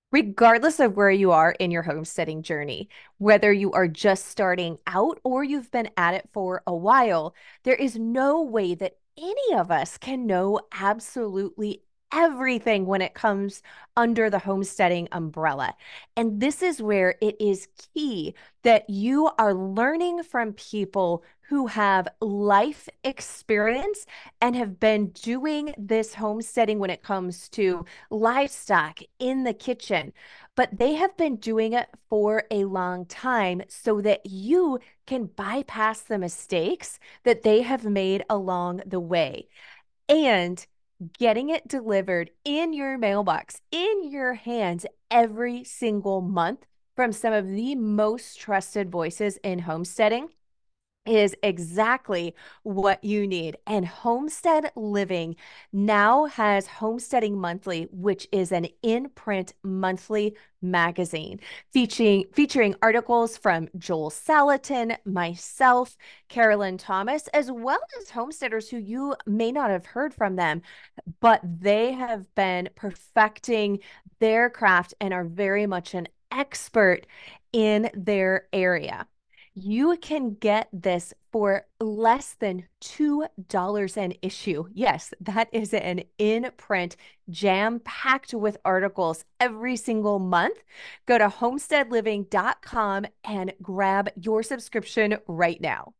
Regardless of where you are in your homesteading journey, whether you are just starting out or you've been at it for a while, there is no way that any of us can know absolutely everything when it comes under the homesteading umbrella. And this is where it is key that you are learning from people who have life experience and have been doing this homesteading when it comes to livestock in the kitchen, but they have been doing it for a long time so that you can bypass the mistakes that they have made along the way. And getting it delivered in your mailbox, in your hands every single month from some of the most trusted voices in homesteading is exactly what you need. And Homestead Living now has Homesteading Monthly, which is an in-print monthly magazine featuring articles from Joel Salatin, myself, Carolyn Thomas, as well as homesteaders who you may not have heard from them, but they have been perfecting their craft and are very much an expert in their area. You can get this for less than $2 an issue. Yes, that is an in print, jam packed with articles every single month. Go to homesteadliving.com and grab your subscription right now.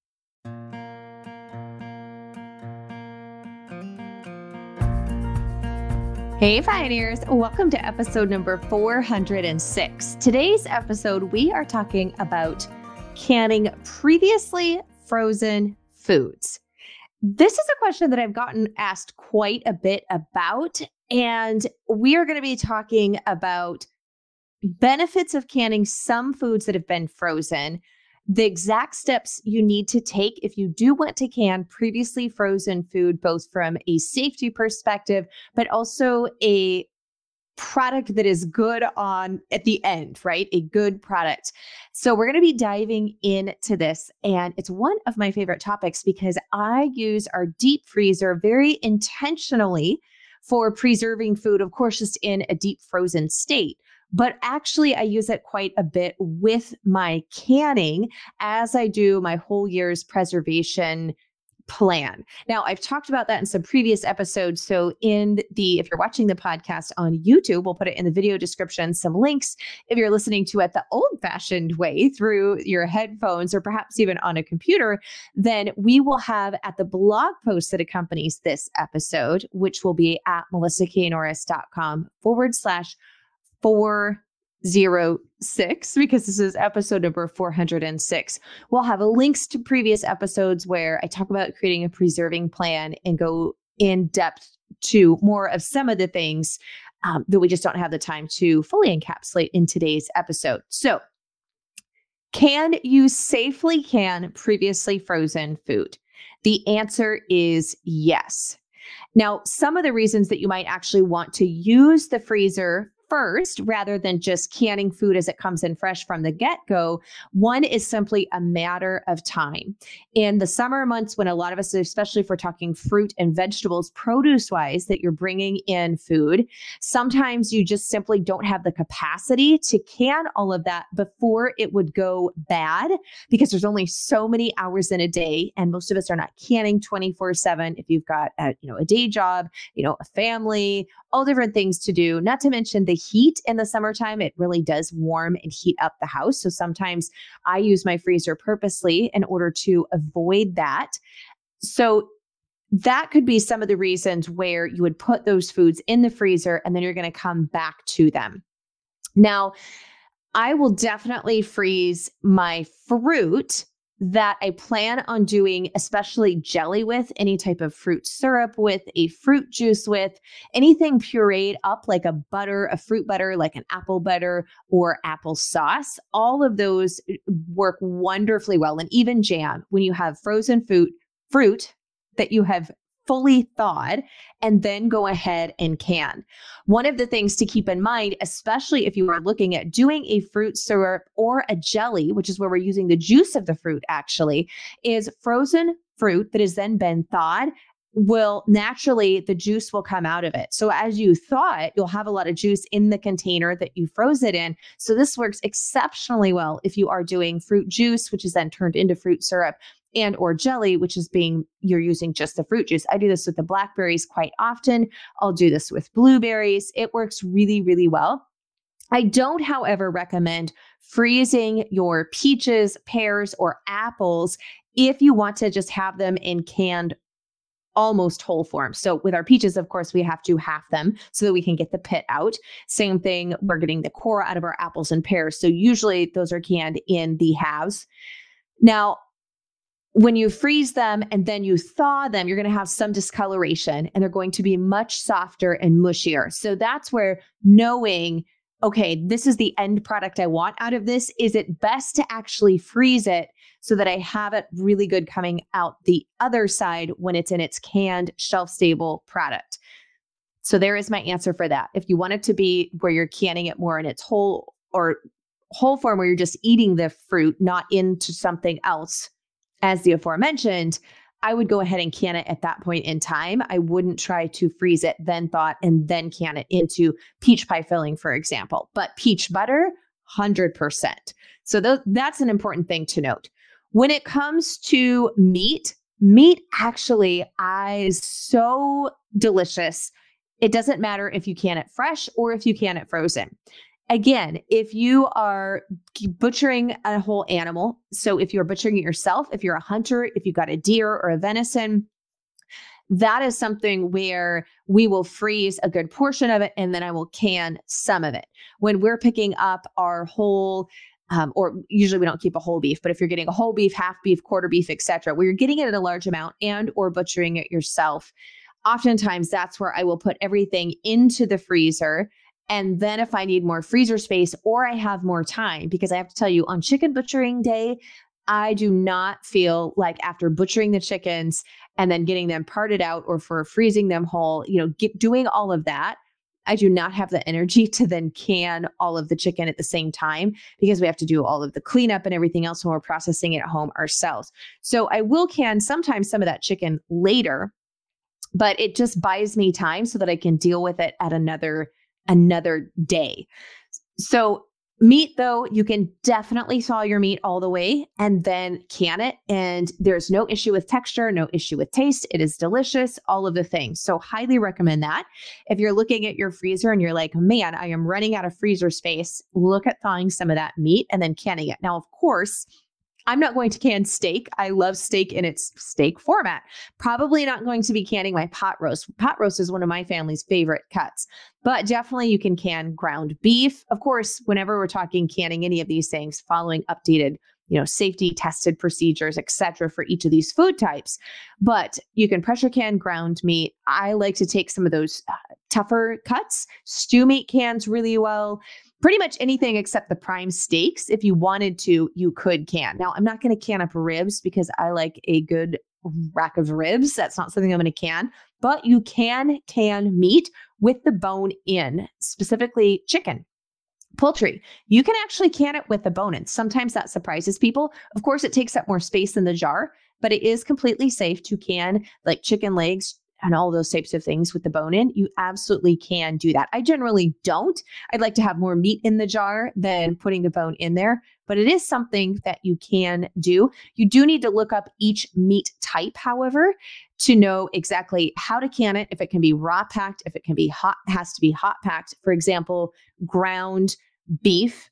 Hey, Pioneers, welcome to episode number 406. Today's episode, we are talking about canning previously frozen foods. This is a question that I've gotten asked quite a bit about, and we are going to be talking about benefits of canning some foods that have been frozen, the exact steps you need to take if you do want to can previously frozen food, both from a safety perspective, but also a product that is good on at the end, right? A good product. So we're going to be diving into this, and it's one of my favorite topics because I use our deep freezer very intentionally for preserving food, of course, just in a deep frozen state. But actually, I use it quite a bit with my canning as I do my whole year's preservation plan. Now, I've talked about that in some previous episodes. So if you're watching the podcast on YouTube, we'll put it in the video description, some links. If you're listening to it the old fashioned way through your headphones or perhaps even on a computer, then we will have at the blog post that accompanies this episode, which will be at melissaknorris.com/406, because this is episode number 406. We'll have links to previous episodes where I talk about creating a preserving plan and go in depth to more of some of the things that we just don't have the time to fully encapsulate in today's episode. So, can you safely can previously frozen food? The answer is yes. Now, some of the reasons that you might actually want to use the freezer first, rather than just canning food as it comes in fresh from the get-go, one is simply a matter of time. In the summer months, when a lot of us, especially if we're talking fruit and vegetables, produce-wise, that you're bringing in food, sometimes you just simply don't have the capacity to can all of that before it would go bad, because there's only so many hours in a day, and most of us are not canning 24/7. If you've got a day job, a family, all different things to do, not to mention the heat in the summertime. It really does warm and heat up the house. So sometimes I use my freezer purposely in order to avoid that. So that could be some of the reasons where you would put those foods in the freezer and then you're going to come back to them. Now, I will definitely freeze my fruit that I plan on doing, especially jelly with, any type of fruit syrup with, a fruit juice with, anything pureed up like a fruit butter, like an apple butter or apple sauce. All of those work wonderfully well. And even jam, when you have frozen fruit that you have fully thawed and then go ahead and can. One of the things to keep in mind, especially if you are looking at doing a fruit syrup or a jelly, which is where we're using the juice of the fruit actually, is frozen fruit that has then been thawed will naturally, the juice will come out of it. So as you thaw it, you'll have a lot of juice in the container that you froze it in. So this works exceptionally well if you are doing fruit juice, which is then turned into fruit syrup, and or jelly, which is you're using just the fruit juice. I do this with the blackberries quite often. I'll do this with blueberries. It works really, really well. I don't, however, recommend freezing your peaches, pears, or apples if you want to just have them in canned almost whole form. So with our peaches, of course, we have to half them so that we can get the pit out. Same thing, we're getting the core out of our apples and pears. So usually those are canned in the halves. Now, when you freeze them and then you thaw them, you're going to have some discoloration and they're going to be much softer and mushier. So that's where knowing, okay, this is the end product I want out of this. Is it best to actually freeze it so that I have it really good coming out the other side when it's in its canned, shelf-stable product? So there is my answer for that. If you want it to be where you're canning it more in its whole form, where you're just eating the fruit, not into something else, as the aforementioned, I would go ahead and can it at that point in time. I wouldn't try to freeze it, then thaw it, and then can it into peach pie filling, for example. But peach butter, 100%. So that's an important thing to note. When it comes to meat actually is so delicious. It doesn't matter if you can it fresh or if you can it frozen. Again, if you are butchering a whole animal, so if you're butchering it yourself, if you're a hunter, if you got a deer or a venison, that is something where we will freeze a good portion of it and then I will can some of it. When we're picking up our whole or usually we don't keep a whole beef, but if you're getting a whole beef, half beef, quarter beef, etc., where you're getting it in a large amount and or butchering it yourself, oftentimes that's where I will put everything into the freezer. And then if I need more freezer space or I have more time, because I have to tell you, on chicken butchering day, I do not feel like after butchering the chickens and then getting them parted out or for freezing them whole, doing all of that, I do not have the energy to then can all of the chicken at the same time because we have to do all of the cleanup and everything else when we're processing it at home ourselves. So I will can sometimes some of that chicken later, but it just buys me time so that I can deal with it at another day. So meat, though, you can definitely thaw your meat all the way and then can it. And there's no issue with texture, no issue with taste. It is delicious, all of the things. So highly recommend that. If you're looking at your freezer and you're like, man, I am running out of freezer space, look at thawing some of that meat and then canning it. Now, of course, I'm not going to can steak. I love steak in its steak format. Probably not going to be canning my pot roast. Pot roast is one of my family's favorite cuts, but definitely you can can ground beef. Of course, whenever we're talking canning any of these things, following updated, safety tested procedures, etc., for each of these food types. But you can pressure can ground meat. I like to take some of those tougher cuts. Stew meat cans really well. Pretty much anything except the prime steaks. If you wanted to, you could can. Now, I'm not going to can up ribs because I like a good rack of ribs. That's not something I'm going to can. But you can meat with the bone in, specifically chicken. Poultry, you can actually can it with the bone in. Sometimes that surprises people. Of course, it takes up more space in the jar, but it is completely safe to can like chicken legs and all those types of things with the bone in. You absolutely can do that. I generally don't. I'd like to have more meat in the jar than putting the bone in there, but it is something that you can do. You do need to look up each meat type, however, to know exactly how to can it. If it can be raw packed, if it can be hot, has to be hot packed. For example, ground beef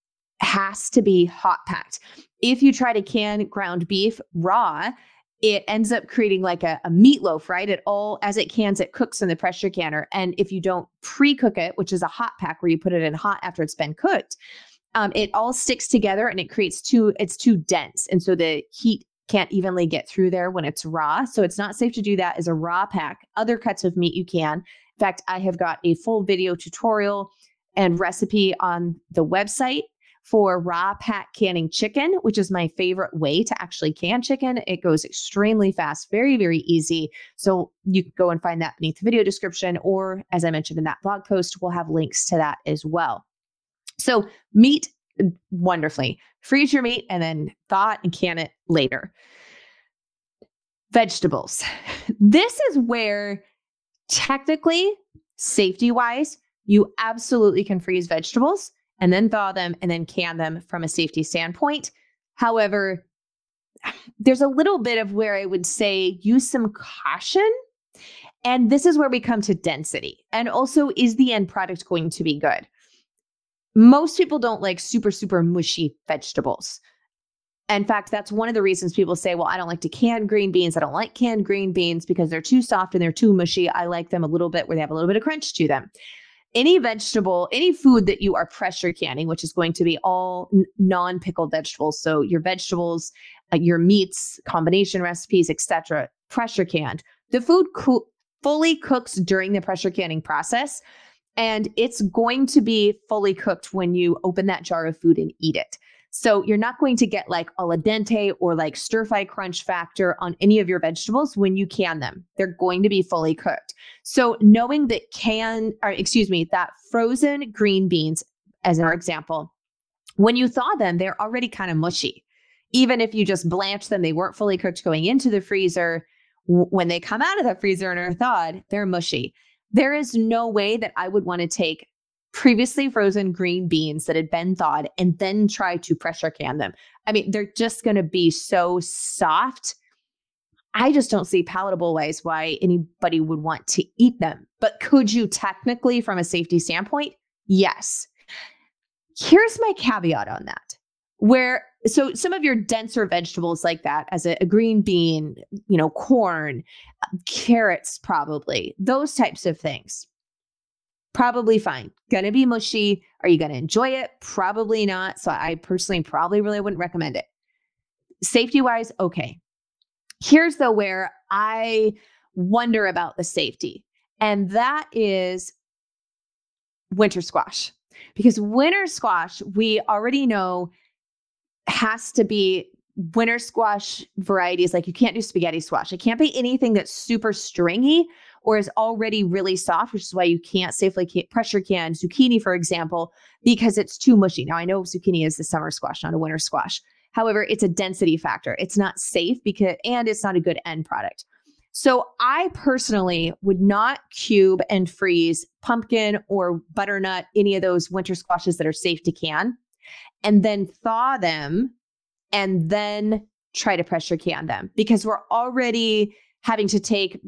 has to be hot packed. If you try to can ground beef raw, it ends up creating like a meatloaf, right? As it cans, it cooks in the pressure canner. And if you don't pre-cook it, which is a hot pack where you put it in hot after it's been cooked, it all sticks together and it creates it's too dense. And so the heat can't evenly get through there when it's raw. So it's not safe to do that as a raw pack. Other cuts of meat you can. In fact, I have got a full video tutorial and recipe on the website for raw pack canning chicken, which is my favorite way to actually can chicken. It goes extremely fast, very, very easy. So you can go and find that beneath the video description, or as I mentioned in that blog post, we'll have links to that as well. So meat, wonderfully. Freeze your meat and then thaw it and can it later. Vegetables. This is where technically, safety-wise, you absolutely can freeze vegetables and then thaw them and then can them from a safety standpoint. However, there's a little bit of where I would say use some caution. And this is where we come to density. And also, is the end product going to be good? Most people don't like super, super mushy vegetables. In fact, that's one of the reasons people say, well, I don't like to can green beans. I don't like canned green beans because they're too soft and they're too mushy. I like them a little bit where they have a little bit of crunch to them. Any vegetable, any food that you are pressure canning, which is going to be all non-pickled vegetables. So your vegetables, your meats, combination recipes, etc., pressure canned. The food fully cooks during the pressure canning process, and it's going to be fully cooked when you open that jar of food and eat it. So you're not going to get like al dente or like stir-fry crunch factor on any of your vegetables when you can them. They're going to be fully cooked. So knowing that that frozen green beans, as our example, when you thaw them, they're already kind of mushy. Even if you just blanch them, they weren't fully cooked going into the freezer. When they come out of the freezer and are thawed, they're mushy. There is no way that I would want to take previously frozen green beans that had been thawed and then try to pressure can them. I mean, they're just going to be so soft. I just don't see palatable ways why anybody would want to eat them. But could you technically, from a safety standpoint? Yes. Here's my caveat on that. So some of your denser vegetables like that, as a green bean, corn, carrots, probably, those types of things. Probably fine. Gonna be mushy. Are you gonna enjoy it? Probably not. So I personally probably really wouldn't recommend it. Safety wise, okay. Here's though where I wonder about the safety. And that is winter squash. Because winter squash, we already know has to be winter squash varieties. Like you can't do spaghetti squash. It can't be anything that's super stringy or is already really soft, which is why you can't safely pressure can zucchini, for example, because it's too mushy. Now, I know zucchini is the summer squash, not a winter squash. However, it's a density factor. It's not safe and it's not a good end product. So I personally would not cube and freeze pumpkin or butternut, any of those winter squashes that are safe to can, and then thaw them and then try to pressure can them, because we're already having to take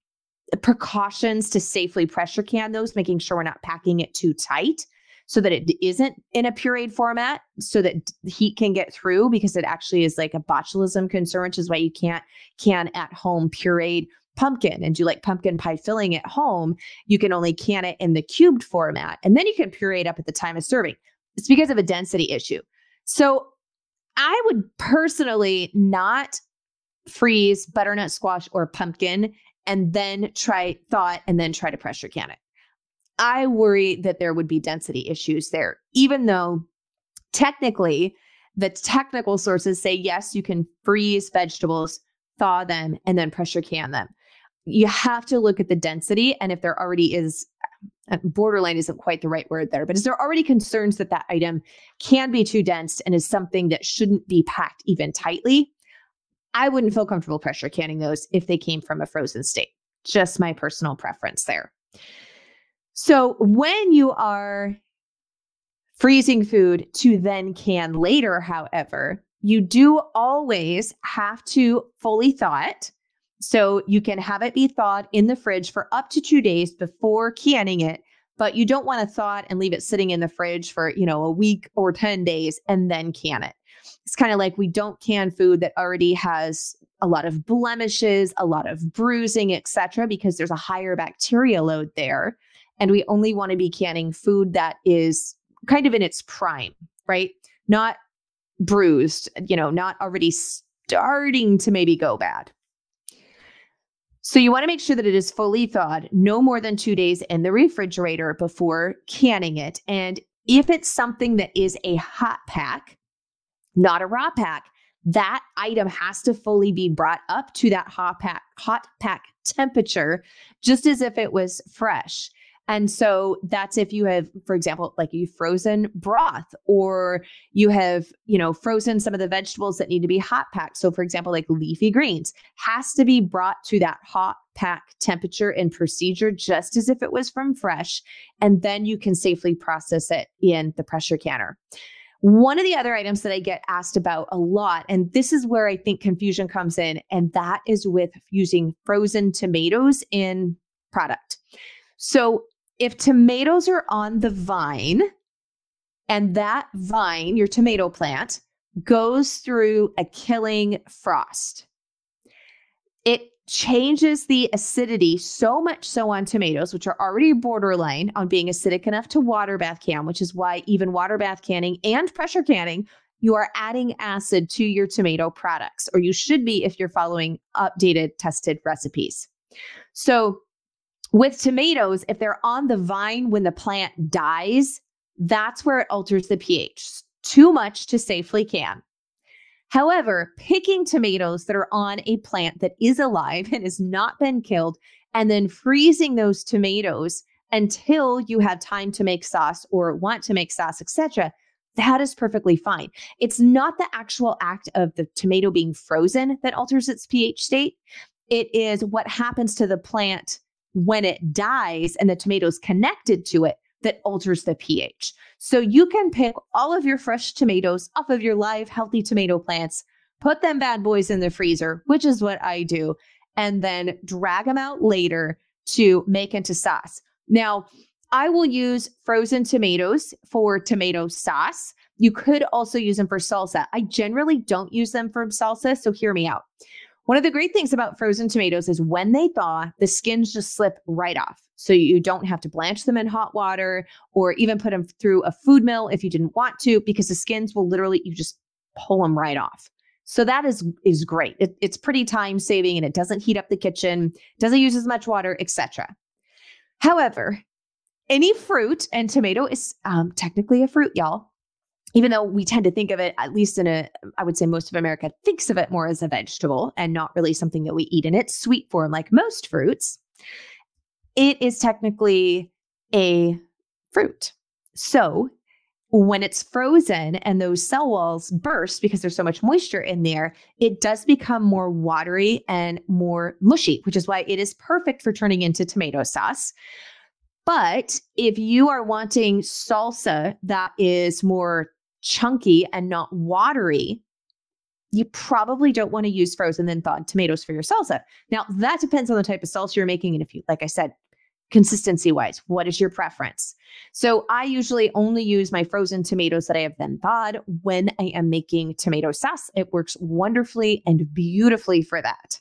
precautions to safely pressure can those, making sure we're not packing it too tight so that it isn't in a pureed format so that heat can get through, because it actually is like a botulism concern, which is why you can't can at home pureed pumpkin and do like pumpkin pie filling at home. You can only can it in the cubed format, and then you can puree it up at the time of serving. It's because of a density issue. So I would personally not freeze butternut squash or pumpkin and then thaw it and then try to pressure can it. I worry that there would be density issues there, even though technically the technical sources say, yes, you can freeze vegetables, thaw them, and then pressure can them. You have to look at the density. And if there already is, borderline isn't quite the right word there, but is there already concerns that that item can be too dense and is something that shouldn't be packed even tightly, I wouldn't feel comfortable pressure canning those if they came from a frozen state. Just my personal preference there. So when you are freezing food to then can later, however, you do always have to fully thaw it. So you can have it be thawed in the fridge for up to 2 days before canning it, but you don't want to thaw it and leave it sitting in the fridge for, a week or 10 days and then can it. It's kind of like we don't can food that already has a lot of blemishes, a lot of bruising, etc., because there's a higher bacteria load there. And we only want to be canning food that is kind of in its prime, right? Not bruised, not already starting to maybe go bad. So you want to make sure that it is fully thawed, no more than 2 days in the refrigerator before canning it. And if it's something that is a hot pack, not a raw pack, that item has to fully be brought up to that hot pack temperature, just as if it was fresh. And so that's if you have, for example, like you frozen broth, or you have, frozen some of the vegetables that need to be hot packed. So for example, like leafy greens has to be brought to that hot pack temperature and procedure, just as if it was from fresh. And then you can safely process it in the pressure canner. One of the other items that I get asked about a lot, and this is where I think confusion comes in, and that is with using frozen tomatoes in product. So if tomatoes are on the vine, and that vine, your tomato plant, goes through a killing frost, it changes the acidity so much so on tomatoes, which are already borderline on being acidic enough to water bath can, which is why even water bath canning and pressure canning, you are adding acid to your tomato products, or you should be if you're following updated tested recipes. So with tomatoes, if they're on the vine when the plant dies, that's where it alters the pH too much to safely can. However, picking tomatoes that are on a plant that is alive and has not been killed, and then freezing those tomatoes until you have time to make sauce or want to make sauce, etc., that is perfectly fine. It's not the actual act of the tomato being frozen that alters its pH state. It is what happens to the plant when it dies and the tomatoes connected to it that alters the pH. So you can pick all of your fresh tomatoes off of your live, healthy tomato plants, put them bad boys in the freezer, which is what I do, and then drag them out later to make into sauce. Now, I will use frozen tomatoes for tomato sauce. You could also use them for salsa. I generally don't use them for salsa, so hear me out. One of the great things about frozen tomatoes is when they thaw, the skins just slip right off. So you don't have to blanch them in hot water or even put them through a food mill if you didn't want to, because the skins will literally, you just pull them right off. So that is great. It's pretty time saving, and it doesn't heat up the kitchen, doesn't use as much water, etc. However, any fruit, and tomato is technically a fruit, y'all. Even though we tend to think of it, at least I would say most of America thinks of it more as a vegetable and not really something that we eat in its sweet form like most fruits, it is technically a fruit. So when it's frozen and those cell walls burst because there's so much moisture in there, it does become more watery and more mushy, which is why it is perfect for turning into tomato sauce. But if you are wanting salsa that is more chunky and not watery, you probably don't want to use frozen then thawed tomatoes for your salsa. Now, that depends on the type of salsa you're making. And if you, like I said, consistency wise, what is your preference? So I usually only use my frozen tomatoes that I have then thawed when I am making tomato sauce. It works wonderfully and beautifully for that.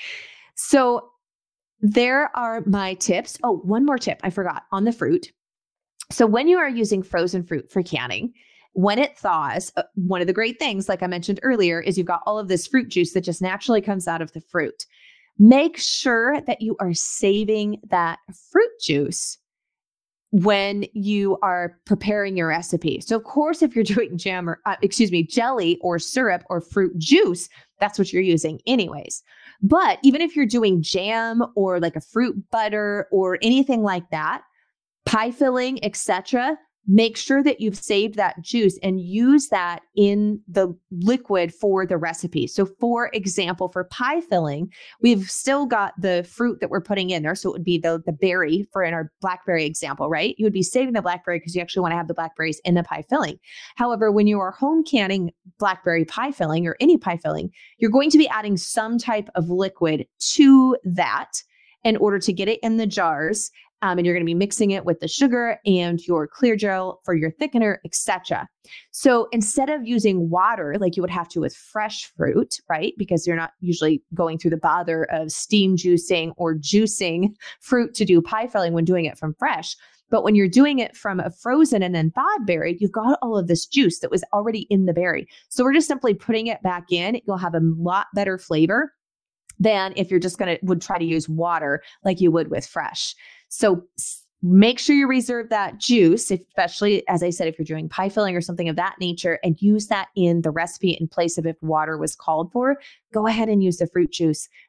So there are my tips. Oh, one more tip I forgot on the fruit. So when you are using frozen fruit for canning, when it thaws, one of the great things, like I mentioned earlier, is you've got all of this fruit juice that just naturally comes out of the fruit. Make sure that you are saving that fruit juice when you are preparing your recipe. So of course, if you're doing jelly or syrup or fruit juice, that's what you're using anyways. But even if you're doing jam or like a fruit butter or anything like that, pie filling, etc., make sure that you've saved that juice and use that in the liquid for the recipe. So for example, for pie filling, we've still got the fruit that we're putting in there. So it would be the berry for in our blackberry example, right? You would be saving the blackberry because you actually want to have the blackberries in the pie filling. However, when you are home canning blackberry pie filling or any pie filling, you're going to be adding some type of liquid to that in order to get it in the jars. And you're going to be mixing it with the sugar and your clear gel for your thickener, etc. So instead of using water like you would have to with fresh fruit, right? Because you're not usually going through the bother of steam juicing or juicing fruit to do pie filling when doing it from fresh. But when you're doing it from a frozen and then thawed berry, you've got all of this juice that was already in the berry. So we're just simply putting it back in. You'll have a lot better flavor than if you're just would try to use water like you would with fresh. So make sure you reserve that juice, especially, as I said, if you're doing pie filling or something of that nature, and use that in the recipe in place of if water was called for. Go ahead and use the fruit juice.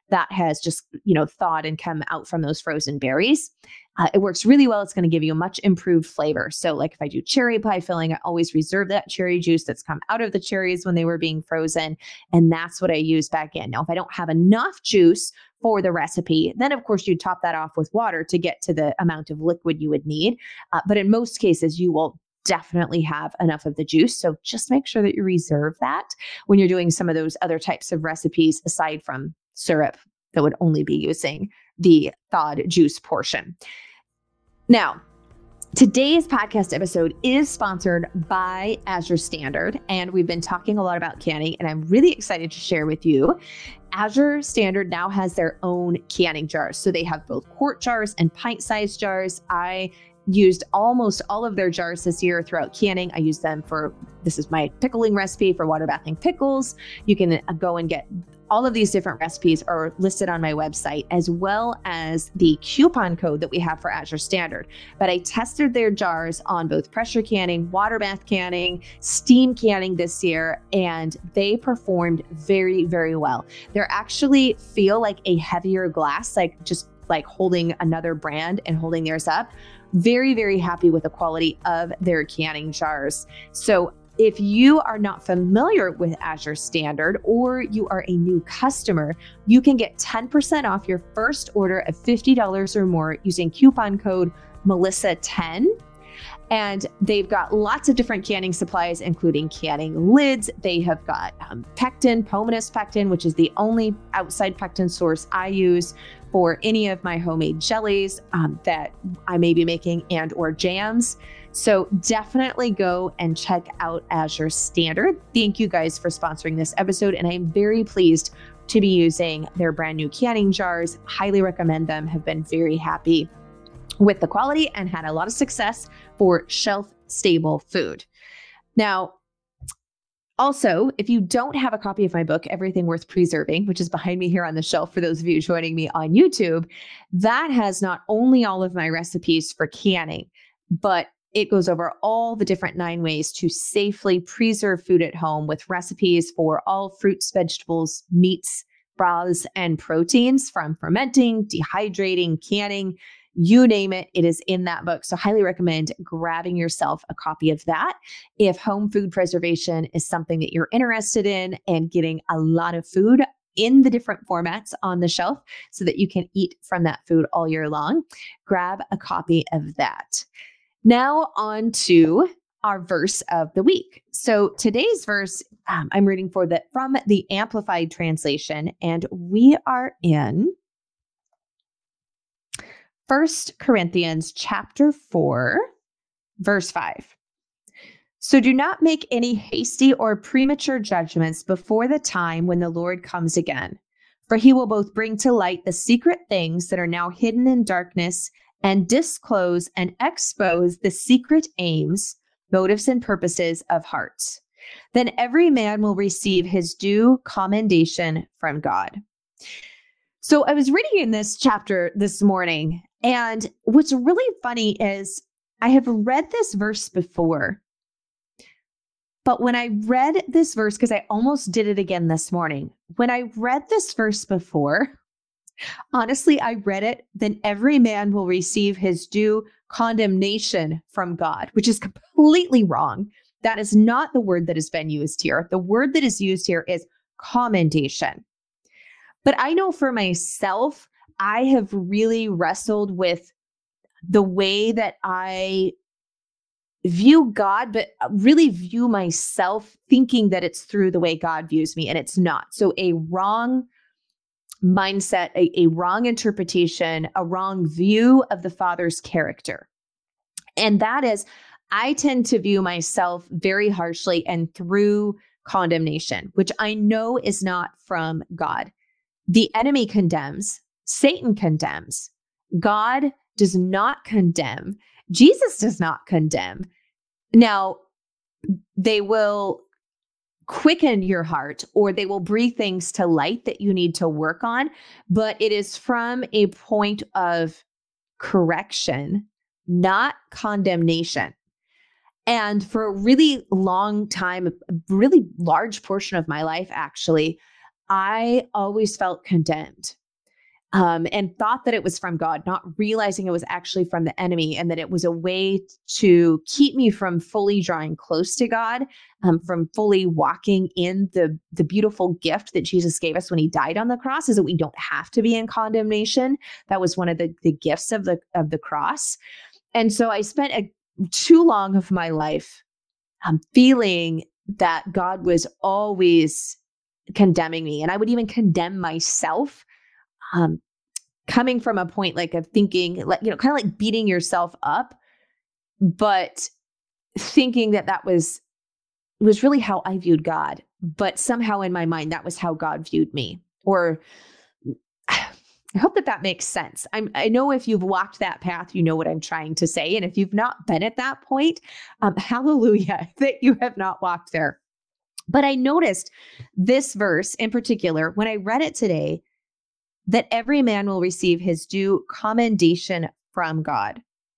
that has just, thawed and come out from those frozen berries. It works really well. It's going to give you a much improved flavor. So like if I do cherry pie filling, I always reserve that cherry juice that's come out of the cherries when they were being frozen. And that's what I use back in. Now, if I don't have enough juice for the recipe, then of course you top that off with water to get to the amount of liquid you would need. But in most cases, you will definitely have enough of the juice. So just make sure that you reserve that when you're doing some of those other types of recipes aside from syrup that would only be using the thawed juice portion. Now, today's podcast episode is sponsored by Azure Standard, and we've been talking a lot about canning, and I'm really excited to share with you. Azure Standard now has their own canning jars. So they have both quart jars and pint-sized jars. I used almost all of their jars this year throughout canning. I use them this is my pickling recipe for water bathing pickles. You can go and get all of these different recipes are listed on my website, as well as the coupon code that we have for Azure Standard. But I tested their jars on both pressure canning, water bath canning, steam canning this year, and they performed very, very well. They're actually feel like a heavier glass, just like holding another brand and holding theirs up. Very, very happy with the quality of their canning jars. So if you are not familiar with Azure Standard or you are a new customer, you can get 10% off your first order of $50 or more using coupon code Melissa10. And they've got lots of different canning supplies, including canning lids. They have got pectin, Pomatus pectin, which is the only outside pectin source I use for any of my homemade jellies that I may be making and or jams. So definitely go and check out Azure Standard. Thank you guys for sponsoring this episode. And I'm very pleased to be using their brand new canning jars. Highly recommend them. Have been very happy with the quality and had a lot of success for shelf-stable food. Now, also, if you don't have a copy of my book, Everything Worth Preserving, which is behind me here on the shelf for those of you joining me on YouTube, that has not only all of my recipes for canning, but it goes over all the different 9 ways to safely preserve food at home with recipes for all fruits, vegetables, meats, broths, and proteins, from fermenting, dehydrating, canning, you name it, it is in that book. So highly recommend grabbing yourself a copy of that if home food preservation is something that you're interested in, and getting a lot of food in the different formats on the shelf so that you can eat from that food all year long. Grab a copy of that. Now on to our verse of the week. So today's verse, I'm reading from the Amplified Translation, and we are in 1 Corinthians chapter 4, verse 5. So do not make any hasty or premature judgments before the time when the Lord comes again, for he will both bring to light the secret things that are now hidden in darkness, and disclose and expose the secret aims, motives, and purposes of hearts. Then every man will receive his due commendation from God. So I was reading in this chapter this morning, and what's really funny is I have read this verse before, but when I read this verse, because I almost did it again this morning, when I read this verse before, honestly, I read it, then every man will receive his due condemnation from God, which is completely wrong. That is not the word that has been used here. The word that is used here is commendation. But I know for myself, I have really wrestled with the way that I view God, but really view myself thinking that it's through the way God views me, and it's not. So a wrong mindset, a wrong interpretation, a wrong view of the Father's character. And that is, I tend to view myself very harshly and through condemnation, which I know is not from God. The enemy condemns, Satan condemns. God does not condemn. Jesus does not condemn. Now, they will quicken your heart, or they will bring things to light that you need to work on, but it is from a point of correction, not condemnation. And for a really long time, a really large portion of my life, actually, I always felt condemned. And thought that it was from God, not realizing it was actually from the enemy, and that it was a way to keep me from fully drawing close to God, from fully walking in the beautiful gift that Jesus gave us when he died on the cross, is that we don't have to be in condemnation. That was one of the gifts of the cross. And so I spent too long of my life feeling that God was always condemning me, and I would even condemn myself, coming from a point like of thinking, like, kind of like beating yourself up, but thinking that was really how I viewed God. But somehow in my mind, that was how God viewed me. Or I hope that makes sense. I know if you've walked that path, you know what I'm trying to say. And if you've not been at that point, hallelujah that you have not walked there. But I noticed this verse in particular, when I read it today, that every man will receive his due commendation from God.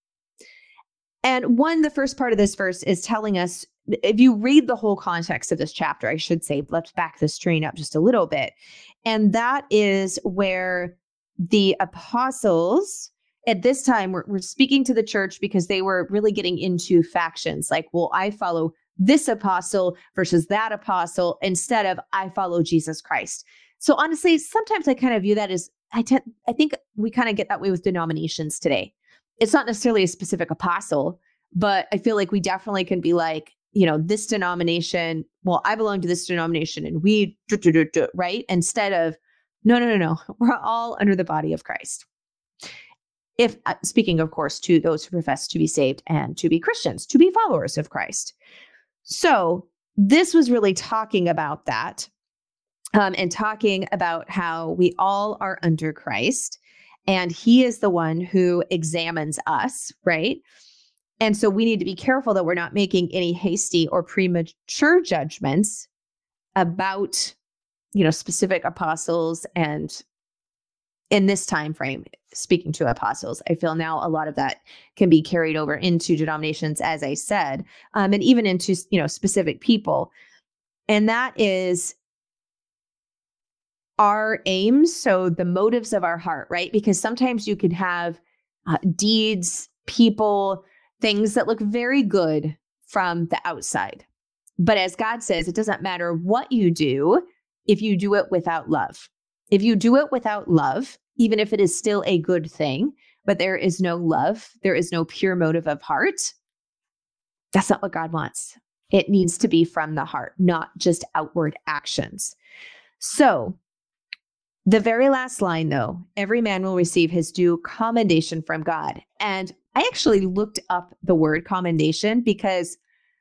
And the first part of this verse is telling us, if you read the whole context of this chapter, I should say, let's back this train up just a little bit. And that is where the apostles at this time were speaking to the church, because they were really getting into factions. Like, well, I follow this apostle versus that apostle, instead of I follow Jesus Christ. So honestly, sometimes I kind of view that as, I think we kind of get that way with denominations today. It's not necessarily a specific apostle, but I feel like we definitely can be like, this denomination, well, I belong to this denomination and we, right? Instead of, no, we're all under the body of Christ. If speaking, of course, to those who profess to be saved and to be Christians, to be followers of Christ. So this was really talking about that. And talking about how we all are under Christ, and he is the one who examines us, right? And so we need to be careful that we're not making any hasty or premature judgments about, specific apostles. And in this time frame, speaking to apostles, I feel now a lot of that can be carried over into denominations, as I said, and even into, specific people. And that is our aims, so the motives of our heart, right? Because sometimes you can have deeds, people, things that look very good from the outside. But as God says, it doesn't matter what you do if you do it without love. If you do it without love, even if it is still a good thing, but there is no love, there is no pure motive of heart, that's not what God wants. It needs to be from the heart, not just outward actions. So the very last line, though, every man will receive his due commendation from God. And I actually looked up the word commendation, because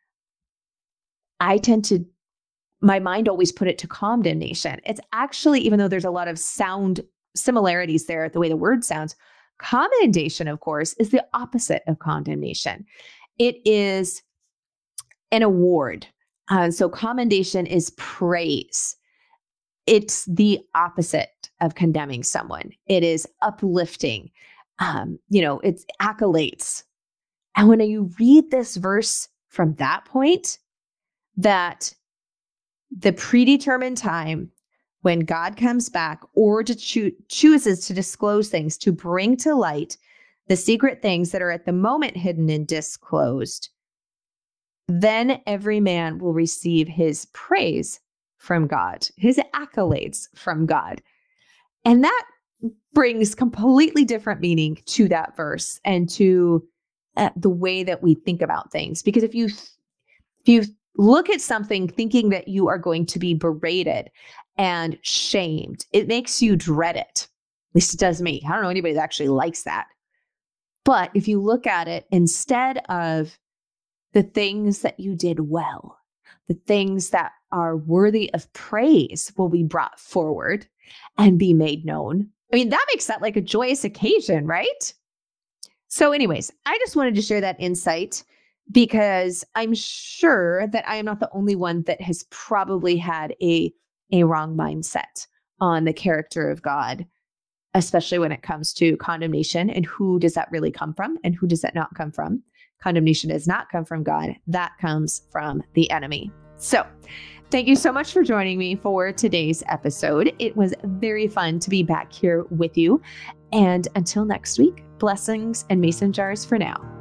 my mind always put it to condemnation. It's actually, even though there's a lot of sound similarities there, the way the word sounds, commendation, of course, is the opposite of condemnation. It is an award. So commendation is praise. It's the opposite of condemning someone. It is uplifting. It's accolades. And when you read this verse from that point, that the predetermined time when God comes back, or to chooses to disclose things, to bring to light the secret things that are at the moment hidden and disclosed, then every man will receive his praise from God, his accolades from God. And that brings completely different meaning to that verse and to the way that we think about things. Because if you look at something thinking that you are going to be berated and shamed, it makes you dread it. At least it does me. I don't know anybody that actually likes that. But if you look at it, instead of the things that you did well, the things that are worthy of praise will be brought forward and be made known. I mean, that makes that like a joyous occasion, right? So anyways, I just wanted to share that insight, because I'm sure that I am not the only one that has probably had a wrong mindset on the character of God, especially when it comes to condemnation and who does that really come from and who does that not come from. Condemnation does not come from God. That comes from the enemy. So Thank you so much for joining me for today's episode. It was very fun to be back here with you. And until next week, blessings and mason jars for now.